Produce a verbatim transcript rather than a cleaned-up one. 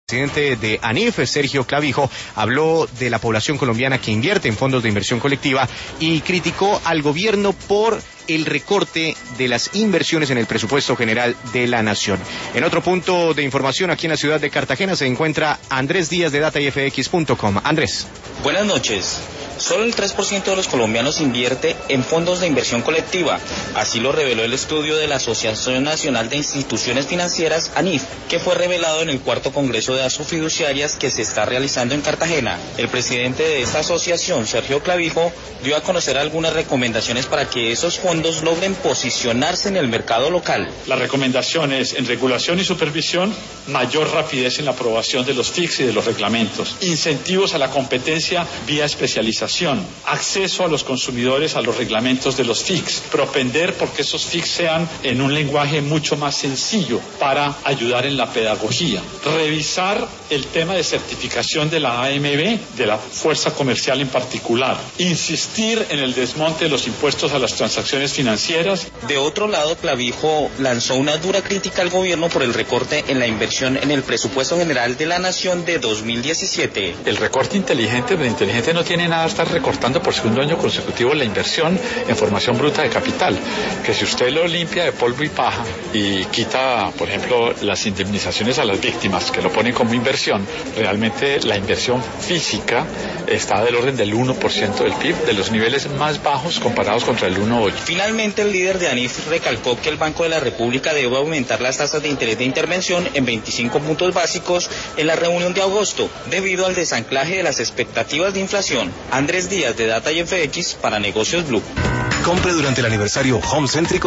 El presidente de ANIF, Sergio Clavijo, habló de la población colombiana que invierte en fondos de inversión colectiva y criticó al gobierno por el recorte de las inversiones en el presupuesto general de la nación. En otro punto de información, aquí en la ciudad de Cartagena se encuentra Andrés Díaz de data y f x punto com. Andrés. Buenas noches. Solo el tres por ciento de los colombianos invierte en fondos de inversión colectiva. Así lo reveló el estudio de la Asociación Nacional de Instituciones Financieras, ANIF, que fue revelado en el cuarto Congreso de Asofiduciarias que se está realizando en Cartagena. El presidente de esta asociación, Sergio Clavijo, dio a conocer algunas recomendaciones para que esos fondos logren posicionarse en el mercado local. Las recomendaciones en regulación y supervisión, mayor rapidez en la aprobación de los F I Cs y de los reglamentos, incentivos a la competencia vía especialización, acceso a los consumidores a los reglamentos de los F I Cs, propender porque esos F I Cs sean en un lenguaje mucho más sencillo para ayudar en la pedagogía, revisar el tema de certificación de la A M B, de la fuerza comercial en particular, insistir en el desmonte de los impuestos a las transacciones financieras. De otro lado, Clavijo lanzó una dura crítica al gobierno por el recorte en la inversión en el presupuesto general de la nación de dos mil diecisiete. El recorte inteligente, pero inteligente no tiene nada de estar recortando por segundo año consecutivo la inversión en formación bruta de capital, que si usted lo limpia de polvo y paja y quita, por ejemplo, las indemnizaciones a las víctimas, que lo ponen como inversión, realmente la inversión física está del orden del uno por ciento del P I B, de los niveles más bajos comparados contra el uno punto ocho. Finalmente, el líder de ANIF recalcó que el Banco de la República debe aumentar las tasas de interés de intervención en veinticinco puntos básicos en la reunión de agosto, debido al desanclaje de las expectativas de inflación. Andrés Díaz de Data y F X para Negocios Blue. Compre durante el aniversario Home Céntrico